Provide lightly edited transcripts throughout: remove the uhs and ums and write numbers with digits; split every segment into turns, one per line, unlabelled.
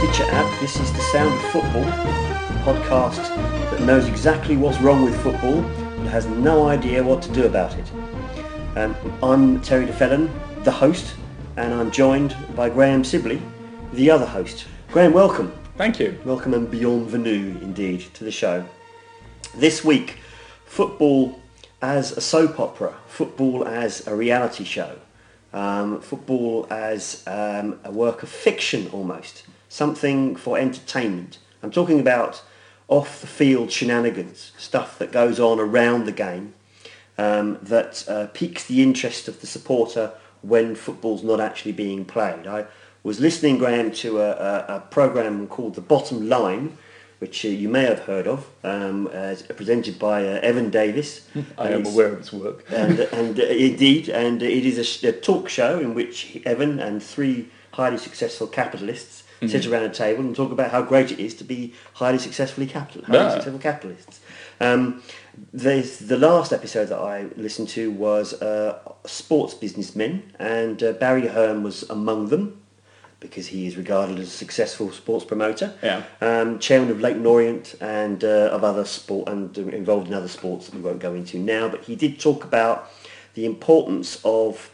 Stitcher app, this is The Sound of Football, a podcast that knows exactly what's wrong with football and has no idea what to do about it. I'm Terry DeFellon, the host, and I'm joined by Graham Sibley, the other host. Graham, welcome.
Thank you.
Welcome and bienvenue, indeed, to the show. This week, football as a soap opera, football as a reality show, football as a work of fiction almost, something for entertainment. I'm talking about off-the-field shenanigans, stuff that goes on around the game that piques the interest of the supporter when football's not actually being played. I was listening, Graham, to a programme called The Bottom Line, which you may have heard of, presented by Evan Davis.
I am aware of its work.
and indeed, and it is a talk show in which Evan and three highly successful capitalists sit around a table and talk about how great it is to be highly successful capitalists. The last episode that I listened to was sports businessmen, and Barry Hearn was among them, because he is regarded as a successful sports promoter.
Yeah.
Chairman of Leighton Orient and of other sport, and involved in other sports that we won't go into now. But he did talk about the importance of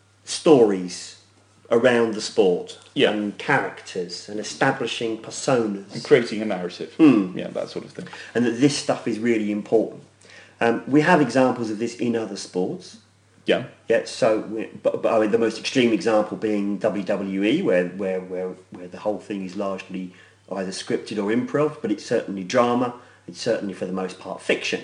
stories around the sport, and characters, and establishing personas,
And creating a narrative. Yeah, that sort of thing.
and that this stuff is really important. We have examples of this in other sports.
Yeah.
Yeah, so but I mean, the most extreme example being WWE, where the whole thing is largely either scripted or improv, but it's certainly drama. It's certainly, for the most part, fiction.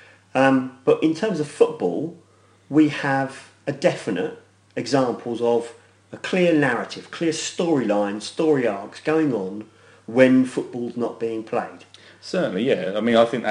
But in terms of football, we have a definite examples of a clear narrative, clear storyline, story arcs going on when football's not being played.
Certainly, yeah. I mean, I think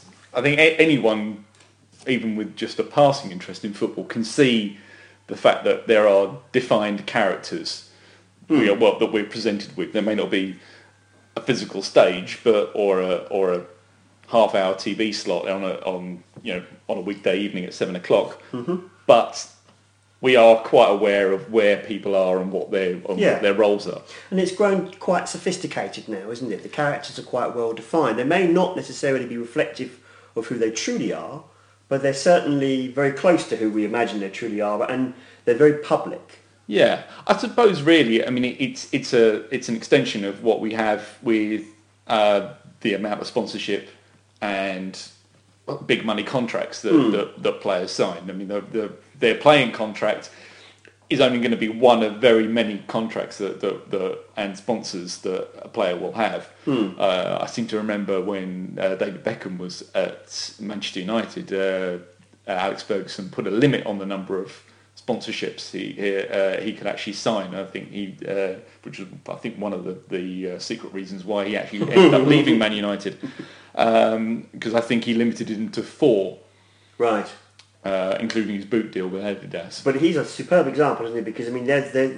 anyone, even with just a passing interest in football, can see the fact that there are defined characters that we're presented with. There may not be a physical stage, or a half-hour TV slot on a weekday evening at 7 o'clock. But we are quite aware of where people are and what their roles are.
And it's grown quite sophisticated now, isn't it? The characters are quite well defined. They may not necessarily be reflective of who they truly are, but they're certainly very close to who we imagine they truly are, and they're very public.
Yeah, I suppose really, I mean, it's an extension of what we have with the amount of sponsorship and big money contracts that players sign. I mean, their playing contract is only going to be one of very many contracts and sponsors that a player will have. I seem to remember when David Beckham was at Manchester United, Alex Ferguson put a limit on the number of sponsorships he could actually sign. I think which was one of the secret reasons why he actually ended up leaving Man United, because I think he limited it into 4.
Right.
Including his boot deal with Adidas.
But he's a superb example, isn't he? Because I mean,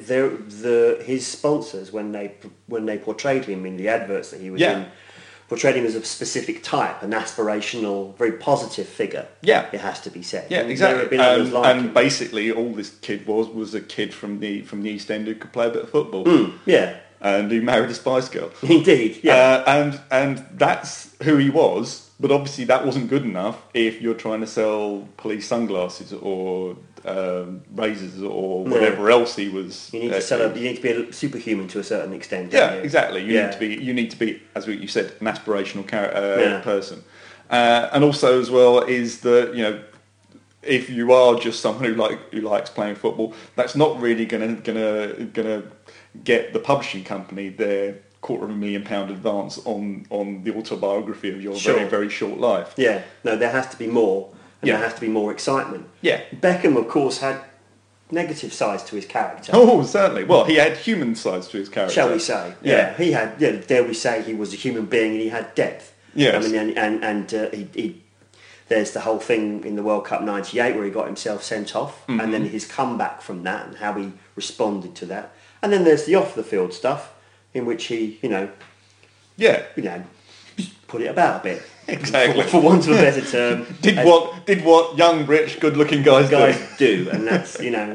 his sponsors, when they portrayed him in the adverts that he was in, portrayed him as a specific type, an aspirational, very positive figure. Yeah, it has to be said.
Yeah, exactly. And basically, all this kid was a kid from the East End who could play a bit of football.
Yeah.
And he married a Spice Girl.
Indeed. Yeah.
And that's who he was. But obviously that wasn't good enough if you're trying to sell police sunglasses or razors or whatever else he was.
You need to sell. You need to be a superhuman to a certain extent.
Yeah, exactly. You need to be, as you said, an aspirational person. And also as well is that if you are just someone who likes playing football, that's not really gonna get the publishing company their £250,000 advance on the autobiography of your very, very short life.
Yeah, no, there has to be more, and there has to be more excitement.
Yeah.
Beckham, of course, had negative sides to his character.
Oh, certainly. Well, he had human sides to his character.
Shall we say? Yeah. He had, dare we say, he was a human being and he had depth.
Yes.
I mean, he there's the whole thing in the World Cup '98 where he got himself sent off, and then his comeback from that and how he responded to that. And then there's the off-the-field stuff, in which he, put it about a bit.
Exactly.
For want of a better term.
Did what young, rich, good-looking guys
do, and that's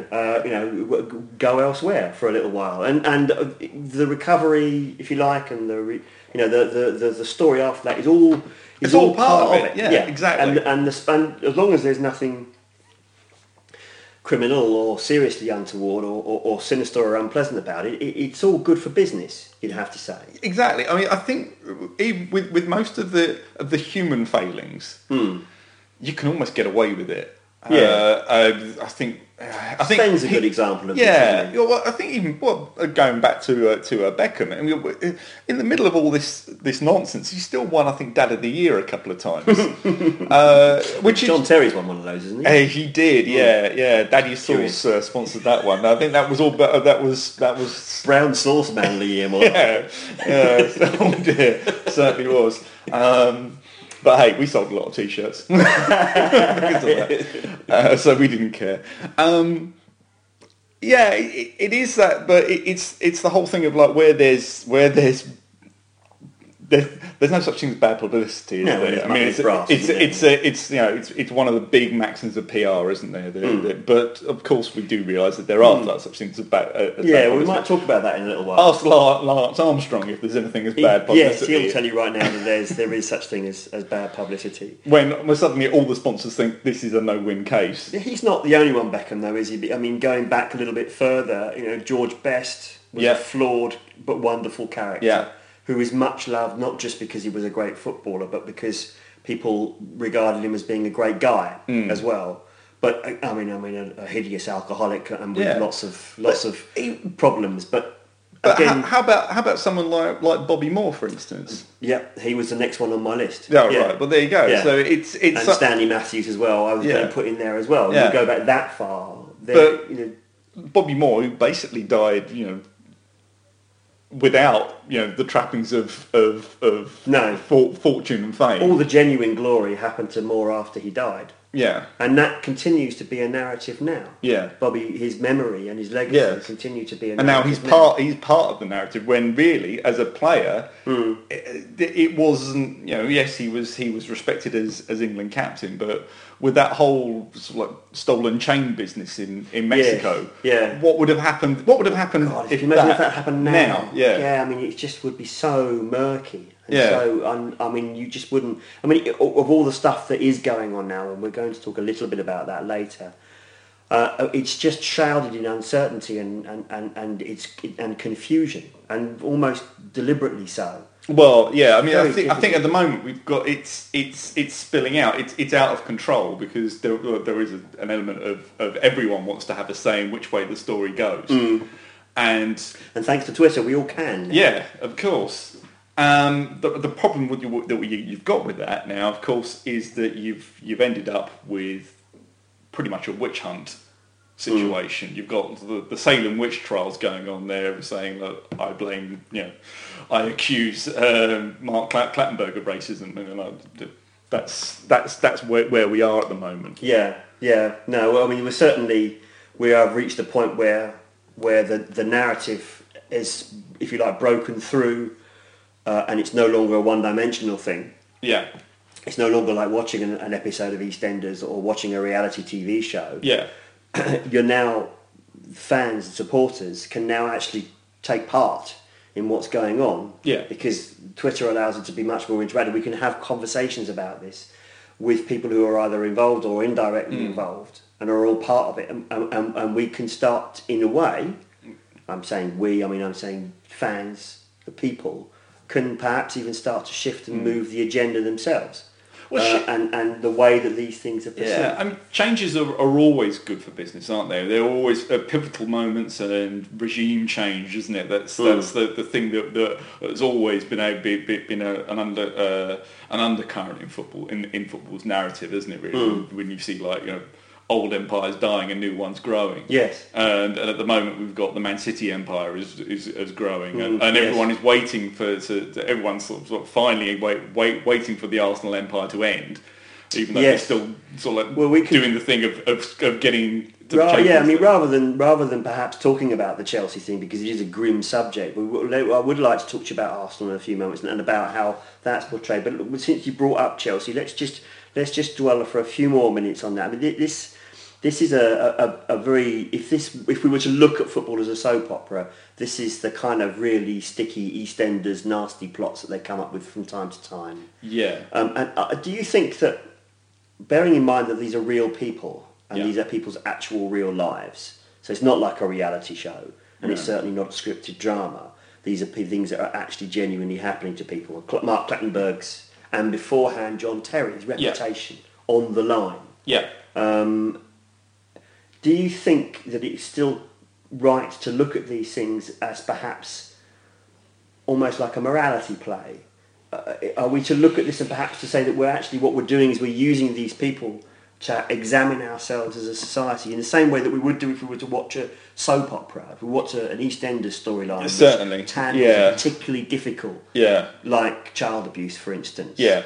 go elsewhere for a little while, and the recovery, if you like, and the story after that is all.
It's all part of it. Yeah, exactly.
And as long as there's nothing criminal or seriously untoward or sinister or unpleasant about it, it's all good for business, you'd have to say.
Exactly. I mean, I think even with most of the human failings, you can almost get away with it.
Yeah.
I think
Spain's a good example of this.
Yeah. Well, I think even going back to Beckham, I mean, in the middle of all this nonsense, he still won, I think, Dad of the Year a couple of times.
John Terry's won one of those, isn't he?
He did. Yeah. Daddy Sauce sponsored that one. I think that was all. That was
Brown Sauce Man of the Year, more.
Yeah. Oh dear, certainly was. But hey, we sold a lot of T-shirts because of that, so we didn't care. It is that, but it's the whole thing of like where there's no such thing as bad publicity, is there? I mean, it's one of the big maxims of PR, isn't there? But of course, we do realise that there are such things as bad.
We might talk about that in a little while.
Ask Lance Armstrong if there's anything as bad publicity.
Yes, he'll tell you right now that there is such thing as bad publicity.
When suddenly all the sponsors think this is a no-win case.
He's not the only one, Beckham, though, is he? I mean, going back a little bit further, George Best was a flawed but wonderful character.
Yeah.
Who is much loved not just because he was a great footballer, but because people regarded him as being a great guy as well. But I mean, a hideous alcoholic and with lots of problems. But again,
how about someone like Bobby Moore, for instance?
Yeah, he was the next one on my list.
Yeah, right. Well, there you go. Yeah. So it's
and Stanley Matthews as well. I was going to put in there as well. You go back that far,
Bobby Moore, who basically died, without the trappings of fortune and fame.
All the genuine glory happened to Moore after he died.
Yeah,
and that continues to be a narrative now.
Yeah,
Bobby, his memory and his legacy continue to be a narrative.
And now he's part of the narrative. When really, as a player, it wasn't. Yes, he was respected as England captain, but with that whole sort of like stolen chain business in Mexico, what would have happened? What would have happened
if that happened now?
Yeah,
I mean, it just would be so murky. So, you just wouldn't. I mean, of all the stuff that is going on now, and we're going to talk a little bit about that later, it's just shrouded in uncertainty and confusion, and almost deliberately so.
Well, yeah. I mean, I think at the moment we've got it's spilling out. It's out of control because there is an element of everyone wants to have a say in which way the story goes, and
thanks to Twitter, we all can.
Yeah, of course. The problem that you've got with that now, of course, is that you've ended up with pretty much a witch hunt situation. You've got the Salem witch trials going on there, saying that I accuse Mark Clattenburg of racism, and that's where we are at the moment.
Yeah. No, well, I mean, we have reached a point where the narrative is, if you like, broken through. And it's no longer a one-dimensional thing.
Yeah.
It's no longer like watching an episode of EastEnders or watching a reality TV show.
Yeah.
You're now, fans and supporters can now actually take part in what's going on.
Yeah.
Because Twitter allows it to be much more interactive. We can have conversations about this with people who are either involved or indirectly involved and are all part of it. And we can start, in a way, I'm saying fans, the people, can perhaps even start to shift and move the agenda themselves. And the way that these things are perceived.
Yeah, I mean, changes are always good for business, aren't they? They're always pivotal moments and regime change, isn't it? That's the thing that has always been an undercurrent in football, in football's narrative, isn't it? Really, when you see old empires dying and new ones growing.
Yes.
And at the moment we've got the Man City empire is growing, and everyone is waiting everyone's sort of finally waiting for the Arsenal empire to end. even though
Yes.
they're still sort of
Well, we could-
doing the thing of getting to the
Right,
Champions
yeah, I mean,
League.
rather than perhaps talking about the Chelsea thing, because it is a grim subject, I would like to talk to you about Arsenal in a few moments and about how that's portrayed. But look, since you brought up Chelsea, let's just dwell for a few more minutes on that. I mean, this is a very if we were to look at football as a soap opera, this is the kind of really sticky EastEnders nasty plots that they come up with from time to time.
Yeah.
And do you think that, bearing in mind that these are real people and
Yeah.
these are people's actual real lives, so it's not like a reality show, and it's certainly not a scripted drama. These are things that are actually genuinely happening to people. Mark Clattenburg's and beforehand John Terry's reputation on the line.
Yeah.
Do you think that it's still right to look at these things as perhaps almost like a morality play? Are we to look at this and perhaps to say that what we're doing is we're using these people to examine ourselves as a society in the same way that we would do if we were to watch a soap opera, if we watch an EastEnders storyline,
Certainly.
which is particularly difficult,
Yeah.
like child abuse, for instance.
Yeah.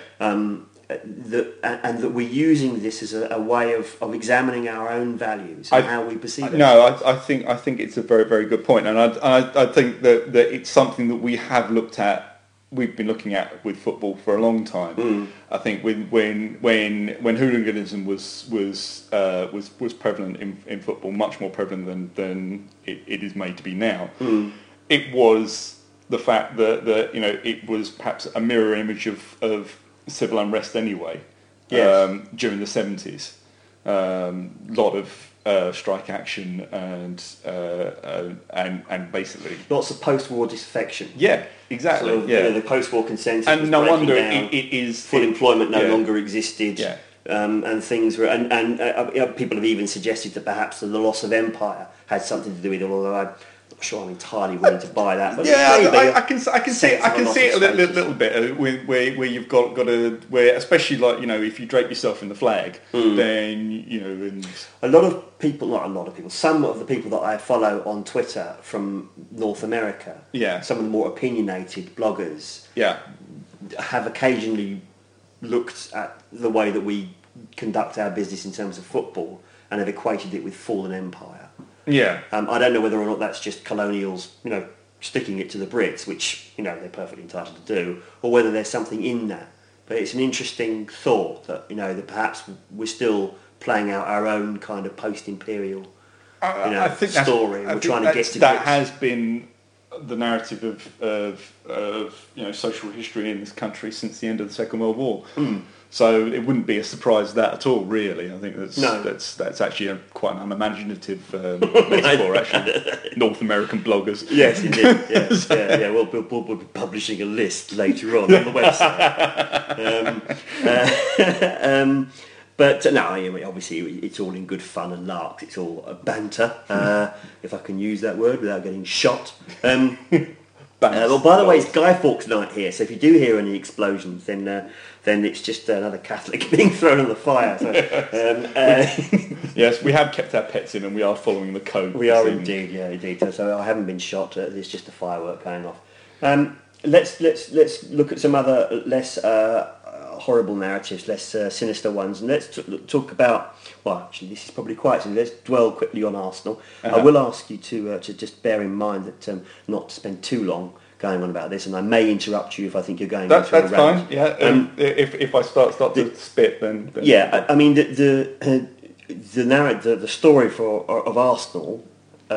That we're using this as a way of examining our own values and how we perceive it.
No, I think it's a very, very good point, and I think that it's something that we have looked at. We've been looking at with football for a long time. I think when hooliganism was prevalent in football, much more prevalent than it is made to be now. It was the fact that it was perhaps a mirror image of civil unrest anyway.
Yes.
During the 70s, lot of strike action and basically
Lots of post-war disaffection.
yeah, exactly.
Sort of, the post-war consensus was
and no
breaking
wonder
down.
it is
Full employment no
yeah.
longer existed.
Yeah.
And things were, and people have even suggested that perhaps the loss of empire had something to do with it. Although I'm not sure I'm entirely willing to buy that. But
Yeah, I can see it. I can see it a
little.
little bit where you've got where especially like if you drape yourself in the flag, then and
A lot of people, not a lot of people, some of the people that I follow on Twitter from North America,
Yeah.
some of the more opinionated bloggers,
yeah,
have occasionally looked at the way that we conduct our business in terms of football and have equated it with fallen empire.
yeah.
I don't know whether or not that's just colonials, sticking it to the Brits, which, they're perfectly entitled to do, or whether there's something in that. But it's an interesting thought that, that perhaps we're still playing out our own kind of post-imperial
I think
story. We're trying to get to
that
grips.
has been the narrative of social history in this country since the end of the Second World War. So it wouldn't be a surprise that at all, really. I think that's actually quite an unimaginative metaphor. Actually, North American bloggers.
Yes, indeed. Yes, yeah. We'll be publishing a list later on the website. But no, obviously it's all in good fun and larks. It's all banter, if I can use that word without getting shot. Well, by the way, it's Guy Fawkes night here, so if you do hear any explosions, then it's just another Catholic being thrown on the fire. So,
Yes, we have kept our pets in, and we are following the code.
we are indeed, yeah, indeed. So I haven't been shot. There's just a firework going off. Let's look at some other less horrible narratives, less sinister ones, and let's talk about. Well, actually, this is probably quite simple. Let's dwell quickly on Arsenal. I will ask you to just bear in mind that not to spend too long going on about this, and I may interrupt you if I think you're going.
That's
into a rant.
fine. Yeah. If I start to spit, then
Yeah, I mean the story of Arsenal,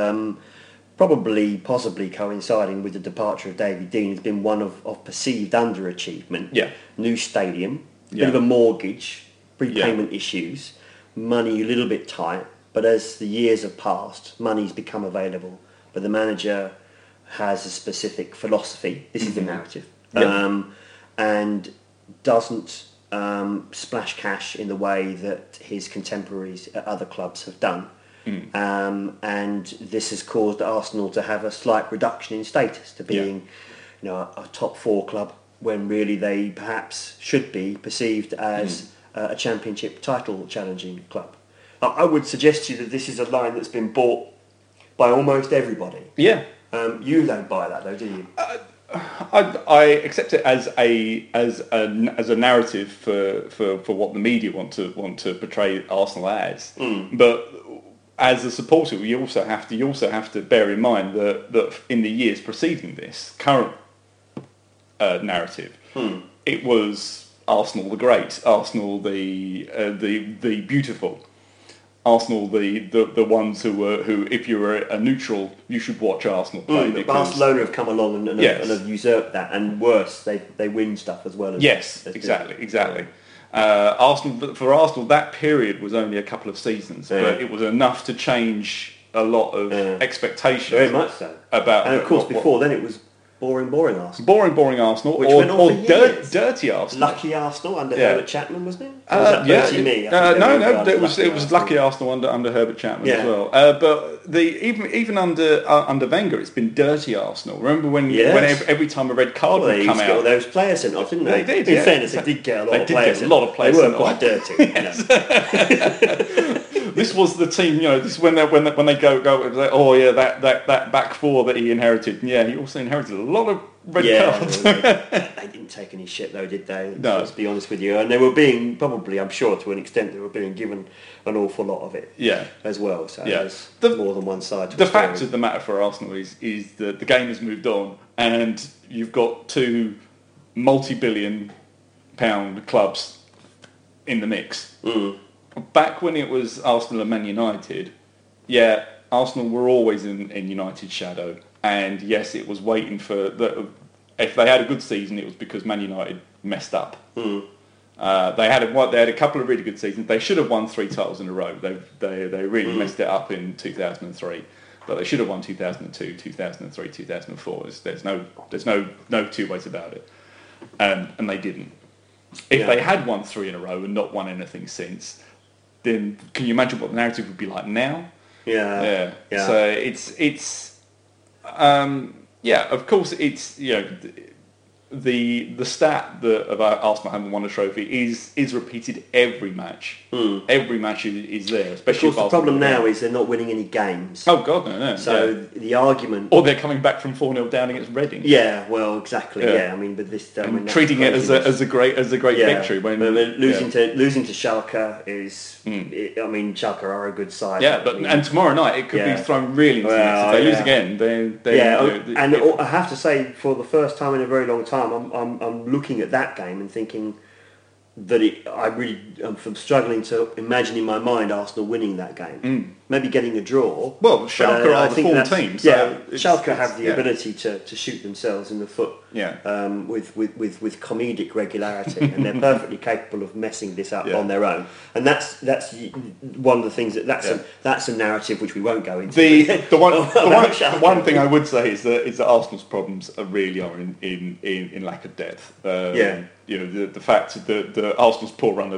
possibly coinciding with the departure of David Dean, has been one of perceived underachievement.
Yeah.
New stadium, bit
Yeah.
of a mortgage, prepayment issues, money a little bit tight, but as the years have passed, money's become available, but the manager has a specific philosophy. This is the narrative.
Yeah.
And doesn't splash cash in the way that his contemporaries at other clubs have done. And this has caused Arsenal to have a slight reduction in status to being a top four club when really they perhaps should be perceived as a championship title challenging club. I would suggest to you that this is a line that's been bought by almost everybody.
Yeah.
You don't buy that though, do you?
I accept it as a narrative for what the media want to portray Arsenal as. But as a supporter, you also have to bear in mind that in the years preceding this current narrative, it was Arsenal the great, Arsenal the beautiful, Arsenal the ones who if you were a neutral, you should watch Arsenal play.
But Barcelona have come along and have usurped that, and worse, they win stuff as well.
Exactly. Arsenal, that period was only a couple of seasons, but it was enough to change a lot of expectations.
Very much so.
And
of course, before then it was boring Arsenal.
Boring Arsenal,
which went on for years.
Dirty Arsenal.
Lucky Arsenal under Herbert Chapman, wasn't it?
It was lucky Arsenal under Herbert Chapman as well. But even under Wenger, it's been dirty Arsenal. Remember when every time a red card would come out,
get all those players sent off, didn't they?
They did.
In fairness, they did get a lot of players. They were quite dirty.
This was the team, this is when they go, it was like, oh yeah, that back four that he inherited. Yeah, he also inherited a lot of red cards.
They didn't take any shit though, did they?
No.
Let's be honest with you. And they were being, probably, I'm sure to an extent, they were being given an awful lot of it as well. So there's more than one side to
the fact of the matter for Arsenal is that the game has moved on and you've got two multi-billion pound clubs in the mix. Back when it was Arsenal and Man United, Arsenal were always in United's shadow. And yes, it was waiting for... if they had a good season, it was because Man United messed up. They had a couple of really good seasons. They should have won 3 titles in a row. They really messed it up in 2003. But they should have won 2002, 2003, 2004. There's no two ways about it. And they didn't. If they had won 3 in a row and not won anything since... then can you imagine what the narrative would be like now?
Yeah.
So it's of course it's the stat that about Arsenal having won a trophy is repeated every match. Every match is there. Especially
of course, the problem now is they're not winning any games.
Oh God, no.
So the argument,
or they're coming back from 4-0 down against Reading.
Yeah, well, exactly. Yeah, I mean, but this
treating it as a great victory. When
losing to Schalke is, I mean, Schalke are a good side.
Yeah, and tomorrow night it could be thrown really into this. If they lose again,
and I have to say, for the first time in a very long time, I'm looking at that game and thinking that I'm struggling to imagine in my mind Arsenal winning that game. Maybe getting a draw.
Well, Schalke are the form team. So
Schalke have the ability to shoot themselves in the foot with comedic regularity, and they're perfectly capable of messing this up on their own. And that's one of the things that's a narrative which we won't go into.
The one thing I would say is that Arsenal's problems are in lack of depth. The fact that Arsenal's poor run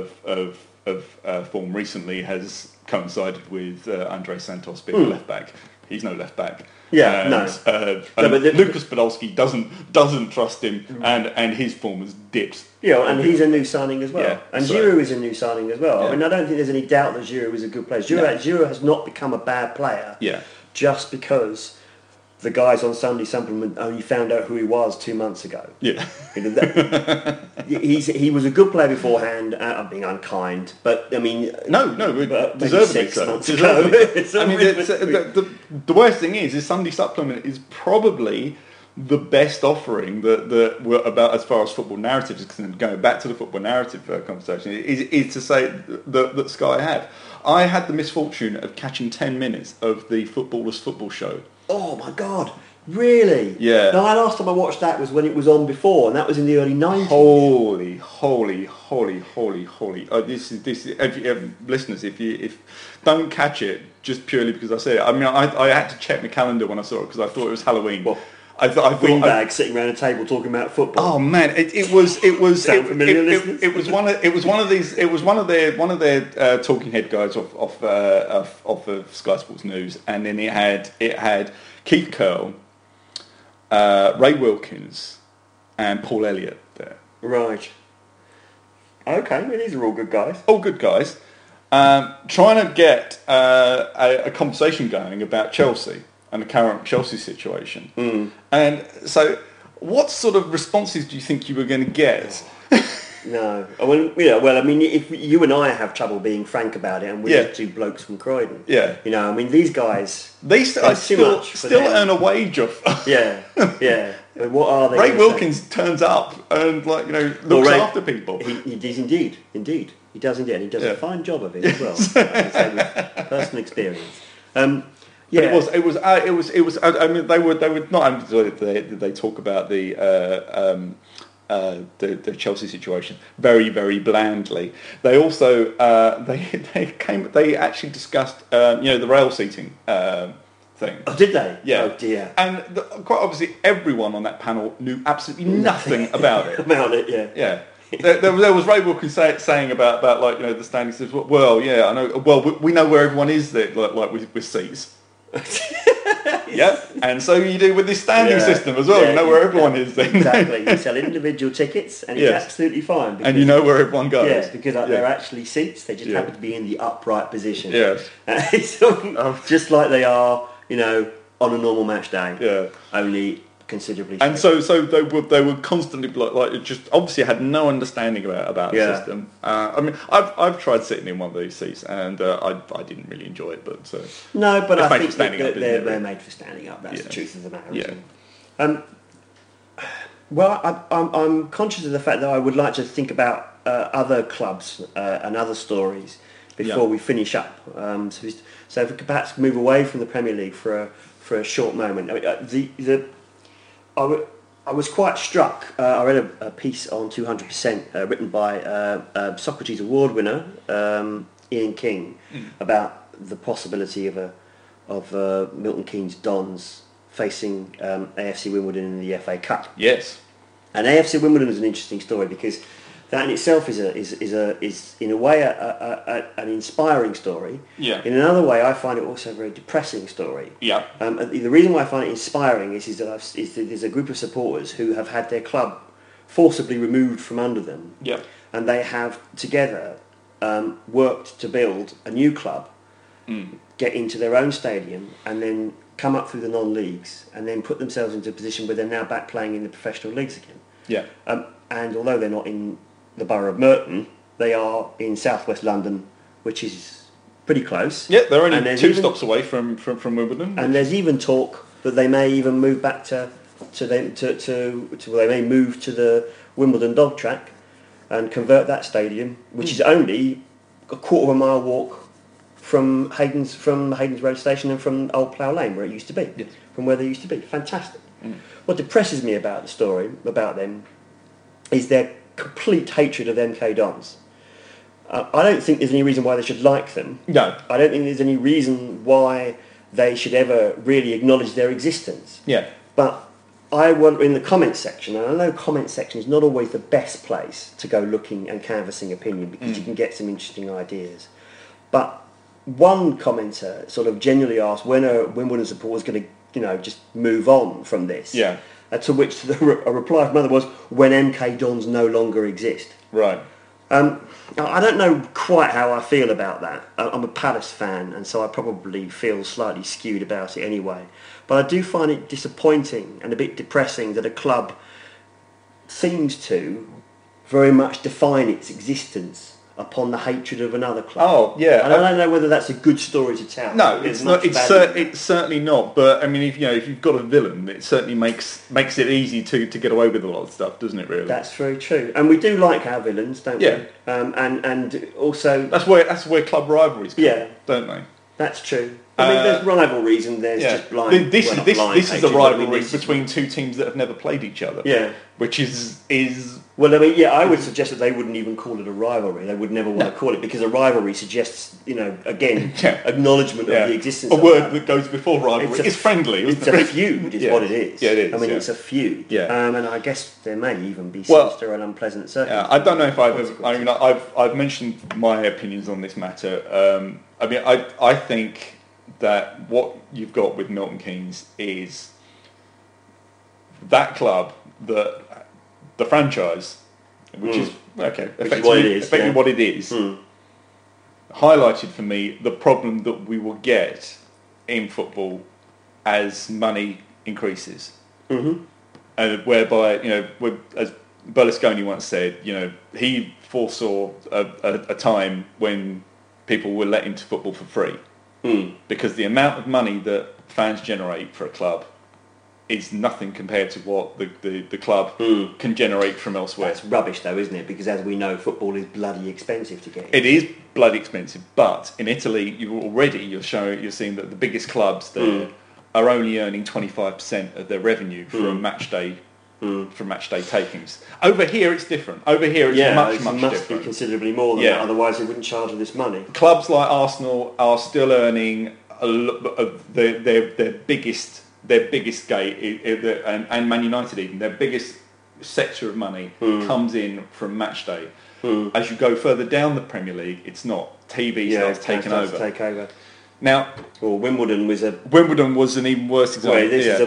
of form recently has coincided with André Santos being a left back. He's no left back. Lucas Podolski doesn't trust him, and his form has dipped.
And he's a new signing as well. And Giroud is a new signing as well. I mean, I don't think there's any doubt that Giroud is a good player. Giroud has not become a bad player just because the guys on Sunday Supplement only found out who he was 2 months ago.
Yeah.
He was a good player beforehand. I'm being unkind, but I mean...
No, deservedly so. I mean, the worst thing is Sunday Supplement is probably the best offering that we're about as far as football narratives is concerned. Going back to the football narrative conversation, is to say that Sky have. I had the misfortune of catching 10 minutes of the Footballers Football Show.
Oh my God! Really?
Yeah.
No, the last time I watched that was when it was on before, and that was in the early 90s.
Holy! Listeners, if don't catch it just purely because I said it. I mean, I had to check my calendar when I saw it because I thought it was Halloween.
Well, I thought windbags sitting around a table talking about football.
Oh man, it was one of their talking head guys off of Sky Sports News, and then it had Keith Curle, Ray Wilkins, and Paul Elliott there.
Right. Okay, well, these are all good guys.
All good guys. Trying to get a conversation going about Chelsea and the current Chelsea situation. And so what sort of responses do you think you were going to get?
No. I mean, if you and I have trouble being frank about it, and we're two blokes from Croydon.
Yeah.
I mean, these guys...
They still earn a wage of...
Yeah. I mean, what are they?
Ray Wilkins turns up and, looks after people.
He does indeed. He does indeed. And he does a fine job of it as well. I can say with personal experience. But
it was. I mean, they would not. Did they talk about the Chelsea situation very, very blandly? They also they actually discussed the rail seating thing.
Oh, did they?
Yeah.
Oh dear.
And quite obviously, everyone on that panel knew absolutely nothing about it.
About it, yeah.
Yeah. There was Ray Wilkins saying about the standing. Says, well, yeah, I know. Well, we know where everyone is there, like with seats. Yeah, and so you do with this standing system as well. You know where everyone is then.
Exactly. You sell individual tickets, and it's absolutely fine.
Because, and you know where everyone goes.
Yeah, because they're actually seats. They just happen to be in the upright position.
Yes.
It's just like they are, on a normal match day.
Yeah.
Only considerably.
And so they were constantly like just obviously had no understanding about the system. I mean, I've tried sitting in one of these seats and I didn't really enjoy it, but
no, but I think
they're
made for standing up. That's the truth of the matter.
Yeah.
Well, I'm conscious of the fact that I would like to think about other clubs and other stories before we finish up. So if we could perhaps move away from the Premier League for a short moment. I was quite struck. I read a piece on 200% written by Socrates Award winner Ian King about the possibility of Milton Keynes Dons facing AFC Wimbledon in the FA Cup.
Yes.
And AFC Wimbledon is an interesting story because that in itself is in a way an inspiring story.
Yeah.
In another way, I find it also a very depressing story.
Yeah.
And the reason why I find it inspiring is that there's a group of supporters who have had their club forcibly removed from under them.
Yeah.
And they have together worked to build a new club, get into their own stadium, and then come up through the non-leagues, and then put themselves into a position where they're now back playing in the professional leagues again.
Yeah.
And although they're not in the borough of Merton, they are in southwest London, which is pretty close.
Yeah, they're only two stops away from Wimbledon.
And there's even talk that they may even move back to they may move to the Wimbledon dog track and convert that stadium, which is only a quarter of a mile walk from Hayden's Road Station and from Old Plough Lane, where it used to be, from where they used to be. Fantastic. What depresses me about the story, about them, is their complete hatred of MK Dons. I don't think there's any reason why they should like them.
No.
I don't think there's any reason why they should ever really acknowledge their existence.
Yeah.
But I wonder in the comments section, and I know comment section is not always the best place to go looking and canvassing opinion because you can get some interesting ideas. But one commenter sort of genuinely asked when a Wimbledon supporter was going to, just move on from this.
Yeah.
To which a reply from another was, when MK Dons no longer exist.
Right.
I don't know quite how I feel about that. I'm a Palace fan, and so I probably feel slightly skewed about it anyway. But I do find it disappointing and a bit depressing that a club seems to very much define its existence upon the hatred of another club.
Oh, yeah.
And I don't know whether that's a good story to tell.
No, it's not. It's certainly not. But I mean, if you've got a villain, it certainly makes it easy to get away with a lot of stuff, doesn't it? Really.
That's very true. And we do like our villains, don't
we?
And also
that's where club rivalries come, don't they?
That's true. I mean, there's rivalries and there's just blind.
This is a rivalry between two teams that have never played each other.
Yeah.
Which is.
Well, I mean, I would suggest that they wouldn't even call it a rivalry. They would never want to call it because a rivalry suggests, again, acknowledgement of the existence.
A word that goes before rivalry. It's friendly.
It's a feud, is what it is.
Yeah, it is.
I mean, it's a feud.
Yeah.
And I guess there may even be sinister and unpleasant circumstances.
Yeah, I don't know if I've mentioned my opinions on this matter. I mean, I think that what you've got with Milton Keynes is that club that. The franchise, which is effectively what it is, highlighted for me the problem that we will get in football as money increases. whereby, as Berlusconi once said, he foresaw a time when people were let into football for free because the amount of money that fans generate for a club is nothing compared to what the club can generate from elsewhere.
That's rubbish though, isn't it? Because as we know, football is bloody expensive to get in.
It is bloody expensive, but in Italy, you're seeing that the biggest clubs there are only earning 25% of their revenue from match day takings. Over here, it's different. Over here, it's much
must
different.
Be considerably more than that. Otherwise, they wouldn't charge them this money.
Clubs like Arsenal are still earning their biggest gate, and Man United even, their biggest sector of money comes in from match day. As you go further down the Premier League, it's not. TV starts taking over. Now,
Wimbledon was
an even worse example.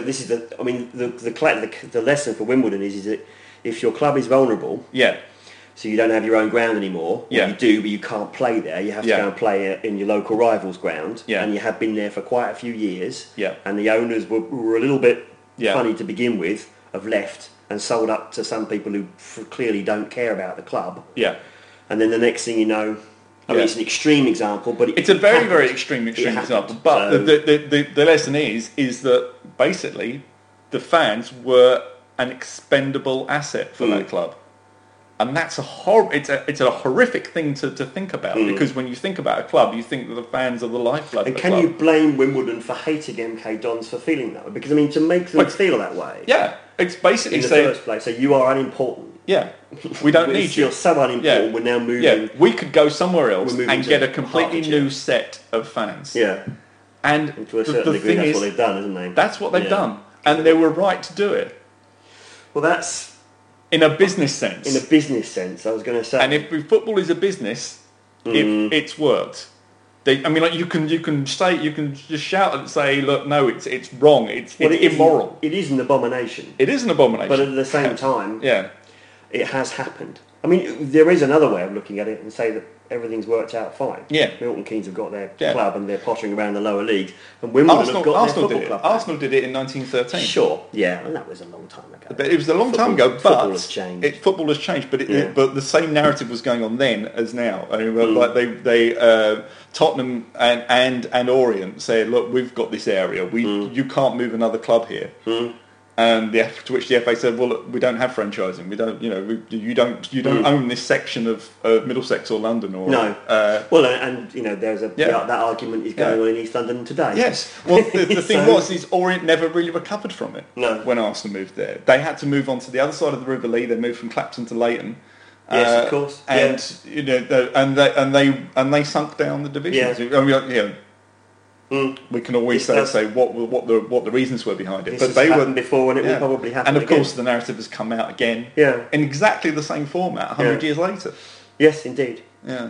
The lesson for Wimbledon is that if your club is vulnerable, so you don't have your own ground anymore. Well, you do, but you can't play there. You have to go and play in your local rival's ground, and you have been there for quite a few years. And the owners were a little bit funny to begin with, have left and sold up to some people who clearly don't care about the club. And then the next thing you know, I mean, it's an extreme example, but
it's a very, very extreme example. But the lesson is that basically the fans were an expendable asset for that club. And that's it's a horrific thing to think about because when you think about a club, you think that the fans are the lifeblood of the club.
And can you blame Wimbledon for hating MK Dons for feeling that way? Because, I mean, to make them feel that way...
it's basically
in the first place, so you are unimportant.
We don't need you.
You're so unimportant, we're now moving...
we could go somewhere else and get a completely new set of fans. And
to a certain degree, that's what they've done, isn't they?
That's what they've done. And they were right to do it.
Well, that's...
In a business sense.
In a business sense, I was going to say.
And if football is a business, it's worked. You can just shout and say, look, no, it's wrong. It's immoral.
It is an abomination.
It is an abomination.
But at the same time, it has happened. I mean, there is another way of looking at it and say that everything's worked out fine. Milton Keynes have got their club and they're pottering around the lower leagues, and Wimbledon have got their football club.
Arsenal did it in 1913.
Sure, and that was a long time ago.
But it was a long time ago. But
football has changed.
Football has changed, but the same narrative was going on then as now. I mean, like they Tottenham and Orient said, look, we've got this area. You can't move another club here. And to which the FA said, well, look, we don't have franchising. We don't, you don't own this section of Middlesex or London or
no. There's that argument is going on in East London today.
Yes. Well, the thing is Orient never really recovered from it.
No.
When Arsenal moved there, they had to move on to the other side of the River Lee. They moved from Clapton to Leighton.
Yes, of course.
And they sunk down the divisions. We can always say what the reasons were behind it,
but they were before, and it will probably happen.
And of course, the narrative has come out again, in exactly the same format 100 years later.
Yes, indeed.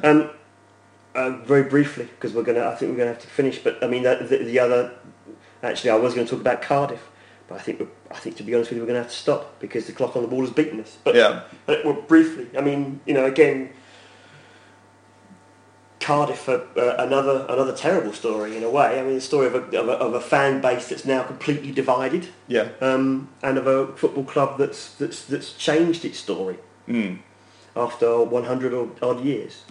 Very briefly, because I think we're going to have to finish. But I mean, the other. Actually, I was going to talk about Cardiff, but I think to be honest with you, we're going to have to stop because the clock on the ball has beaten us. But briefly, I mean, again. Cardiff, another terrible story in a way. I mean, the story of a fan base that's now completely divided. And of a football club that's changed its story after 100 odd years.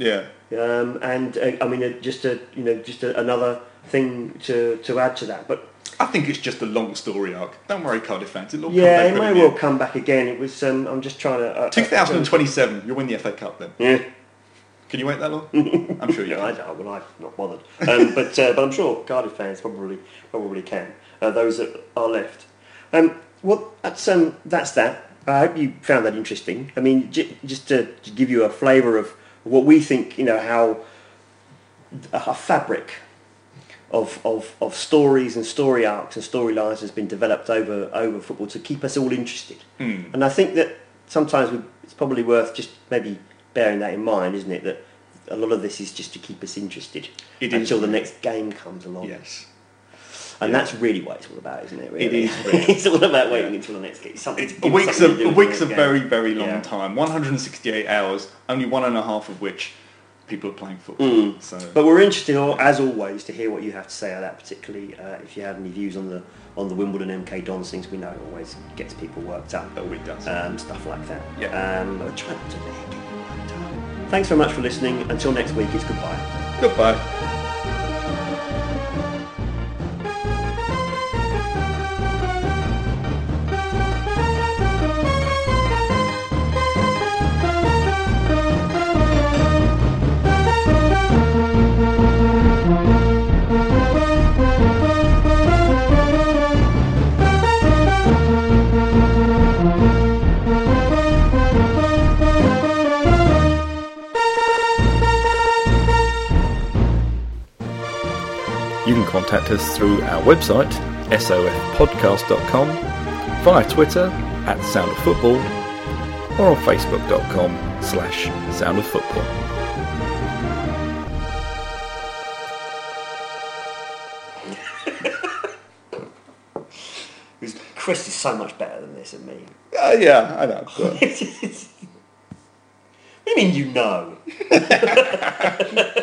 Just another thing to add to that. But
I think it's just a long story arc. Don't worry, Cardiff fans. It'll
it may well come back again. It was. I'm just trying to.
2027. You'll win the FA Cup then.
Yeah.
Can you wait that long? I'm sure you can.
I've not bothered. But I'm sure Cardiff fans probably can. Those that are left. That's that. I hope you found that interesting. I mean, just to give you a flavour of what we think, how a fabric of stories and story arcs and storylines has been developed over football to keep us all interested. And I think that sometimes it's probably worth just maybe bearing that in mind, isn't it? That a lot of this is just to keep us interested until the next game comes along.
Yes.
And that's really what it's all about, isn't it? Really?
It is.
It's all about waiting until the next game.
A week's a very, very long time. 168 hours, only 1.5 of which people are playing football. So,
but we're interested, as always, to hear what you have to say on that, particularly if you have any views on the Wimbledon MK Dons things. We know it always gets people worked up.
oh, it does.
Stuff like that.
Yeah.
But try not to get you worked up. Thanks very much for listening. Until next week, it's goodbye.
Goodbye.
You can contact us through our website, sofpodcast.com, via Twitter @soundoffootball, or on facebook.com/soundoffootball.
Chris is so much better than this at me.
Yeah, I know.
What do you mean you know?